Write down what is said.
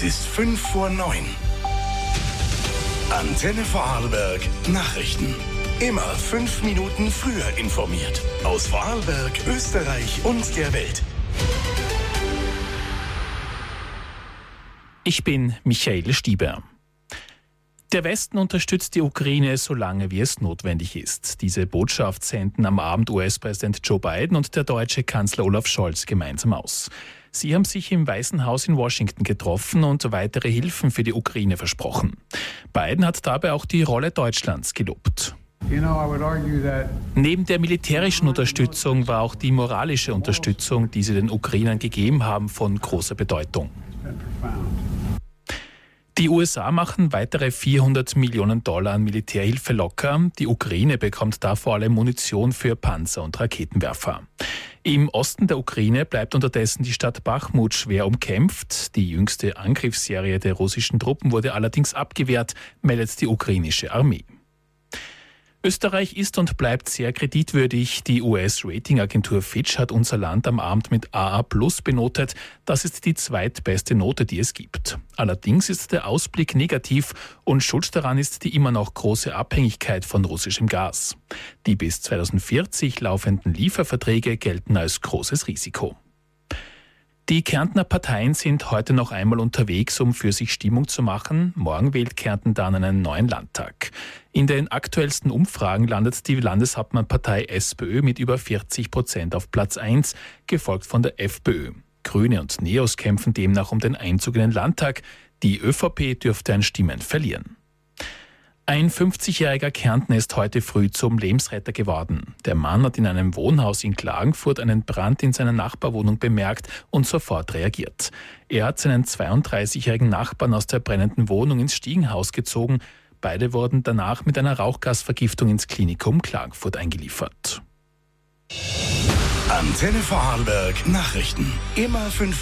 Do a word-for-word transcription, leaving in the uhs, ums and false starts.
ist fünf vor neun. Antenne Vorarlberg Nachrichten. Immer fünf Minuten früher informiert. Aus Vorarlberg, Österreich und der Welt. Ich bin Michael Stieber. Der Westen unterstützt die Ukraine, solange wie es notwendig ist. Diese Botschaft senden am Abend U S-Präsident Joe Biden und der deutsche Kanzler Olaf Scholz gemeinsam aus. Sie haben sich im Weißen Haus in Washington getroffen und weitere Hilfen für die Ukraine versprochen. Biden hat dabei auch die Rolle Deutschlands gelobt. Neben der militärischen Unterstützung war auch die moralische Unterstützung, die sie den Ukrainern gegeben haben, von großer Bedeutung. Die U S A machen weitere vierhundert Millionen Dollar an Militärhilfe locker. Die Ukraine bekommt da vor allem Munition für Panzer und Raketenwerfer. Im Osten der Ukraine bleibt unterdessen die Stadt Bachmut schwer umkämpft. Die jüngste Angriffsserie der russischen Truppen wurde allerdings abgewehrt, meldet die ukrainische Armee. Österreich ist und bleibt sehr kreditwürdig. Die U S-Ratingagentur Fitch hat unser Land am Abend mit A A plus benotet. Das ist die zweitbeste Note, die es gibt. Allerdings ist der Ausblick negativ und schuld daran ist die immer noch große Abhängigkeit von russischem Gas. Die bis zweitausendvierzig laufenden Lieferverträge gelten als großes Risiko. Die Kärntner Parteien sind heute noch einmal unterwegs, um für sich Stimmung zu machen. Morgen wählt Kärnten dann einen neuen Landtag. In den aktuellsten Umfragen landet die Landeshauptmannpartei SPÖ mit über vierzig Prozent auf Platz eins, gefolgt von der FPÖ. Grüne und Neos kämpfen demnach um den Einzug in den Landtag. Die ÖVP dürfte an Stimmen verlieren. Ein fünfzigjähriger Kärntner ist heute früh zum Lebensretter geworden. Der Mann hat in einem Wohnhaus in Klagenfurt einen Brand in seiner Nachbarwohnung bemerkt und sofort reagiert. Er hat seinen zweiunddreißigjährigen Nachbarn aus der brennenden Wohnung ins Stiegenhaus gezogen. Beide wurden danach mit einer Rauchgasvergiftung ins Klinikum Klagenfurt eingeliefert. Antenne Vorarlberg Nachrichten. Immer fünf